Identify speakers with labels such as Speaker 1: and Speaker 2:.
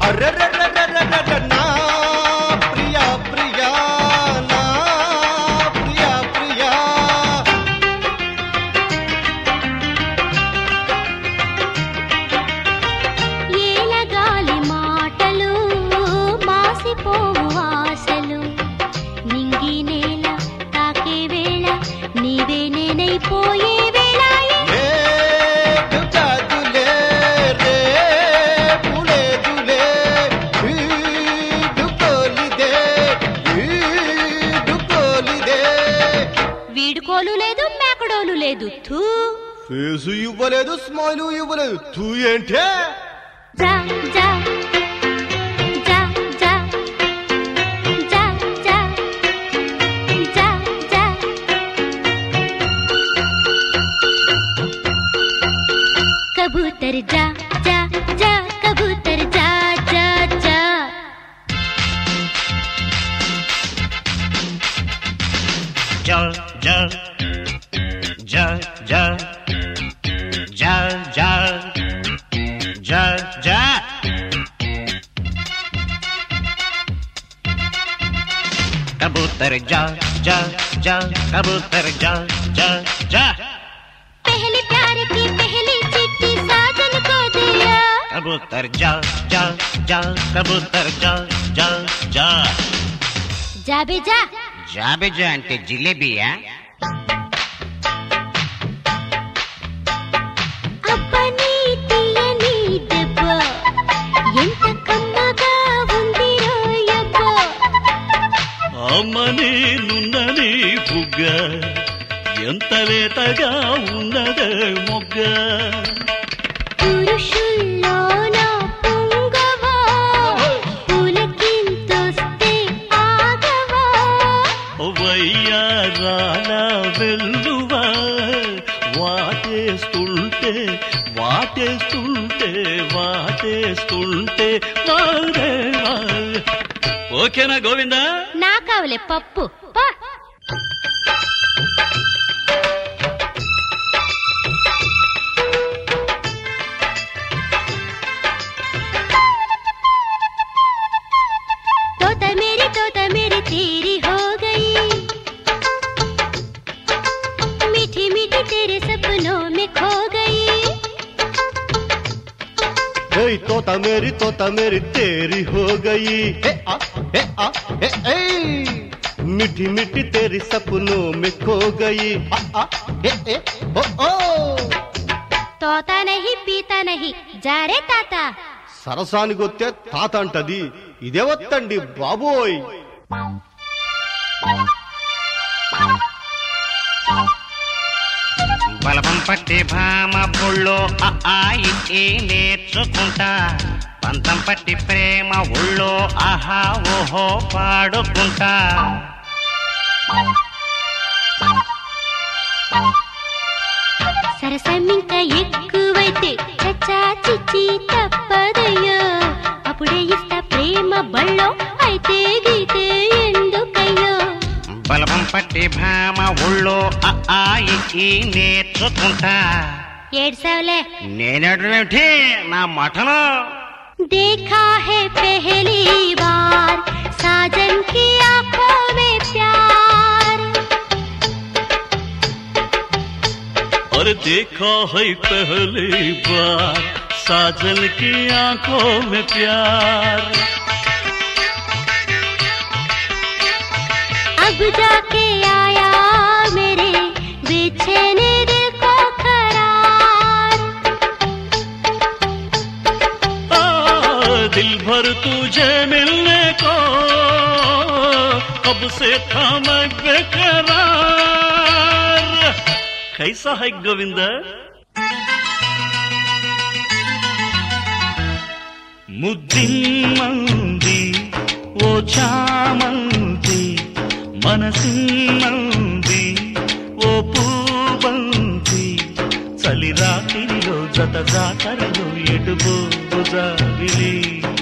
Speaker 1: అర్రర్రర్రర్రర్రర్ర నా ప్రియా ప్రియా నా ప్రియా ప్రియా
Speaker 2: ఏలగాలి మాటలు మాసిపోవు ఆశలు నింగి నేల తాకే వేళ నీవే నేనైపోయే వేళ
Speaker 1: లేదు కాదులే రేపు లేదులే వీడుకోలిదే
Speaker 2: వీడుకోలు లేదు మేకడోలు లేదు తూ
Speaker 1: ఫేసు ఇవ్వలేదు స్మైలు ఇవ్వలేదు తూ ఏంటే
Speaker 2: జా జా జా జా జా జా జా జా कबूतर जा जा जा कबूतर जा जा जा
Speaker 3: जा जा जा जा जा जा जा जा कबूतर जा जा जा कबूतर जा जा जा
Speaker 2: पहले प्यार की पहली चिट्ठी साजन को दिया
Speaker 3: कबूतर जा जा जा कबूतर जा जा जा
Speaker 2: जा बे जा
Speaker 3: జాబెజా అంటే జిలేబియా
Speaker 2: అబ్బని తీయని దెబ్బ ఎంత కమ్మగా ఉంది రోయబ్బ
Speaker 4: అమ్మని నున్నని బుగ్గ ఎంత లేతగా ఉన్నదే మొగ్గ
Speaker 2: పురుషుల్లోన పొంగవా పులకింతొస్తే ఆగవా
Speaker 4: వయ్యారాల వెల్లువా వాటేస్తుంటే వాటేస్తుంటే వాటేస్తుంటే వారేవా. ఓకేనా గోవిందా?
Speaker 2: నా కావలే పప్పు పా तोता मेरी तेरी हो गई मीठी मीठी तेरे सपनों में खो गई
Speaker 1: तोता मेरी तेरी हो गई मीठी मीठी तेरी सपनों में खो गई
Speaker 2: तोता नहीं पीता नहीं जा रे ताता
Speaker 1: సరసానికి వస్తే తాత అంటది ఇదే వత్తండి బాబోయ్
Speaker 3: బలపం పట్టి భామ బుళ్ళో ఆయి నేర్చుకుంటా పంతం పట్టి ప్రేమ ఉళ్ళో ఆహా ఓహో పాడుకుంటా
Speaker 2: సరసం ఇంకా ఎక్కువైతే చచ్చా చిచ్చి తప్పదయ్యో అప్పుడే ఇస్తా ప్రేమ బళ్ళో అయితే గీతే ఎందుకయ్యో
Speaker 3: బలపం పట్టి భామ ఉళ్ళో ఆయి నేర్చుకుంటా
Speaker 2: ఏడ్సావులే
Speaker 3: నేనేమిటి నా మఠలో
Speaker 2: देखा है पहली बार साजन की आंखों में प्यार
Speaker 4: और देखा है पहली बार साजन की आंखों में प्यार
Speaker 2: अब जाके आया मेरे बेचैने दिल को करार
Speaker 4: दिल भर तुझे मिलने को कब से था मैं बेकरार कैसा है गोविंद ముద్దిమ్మంది ఓ చామంతి మనసిమ్మంది ఓ పూబంతి చలి రాత్రిలో జత జాతరలో ఎటు పోజావిలి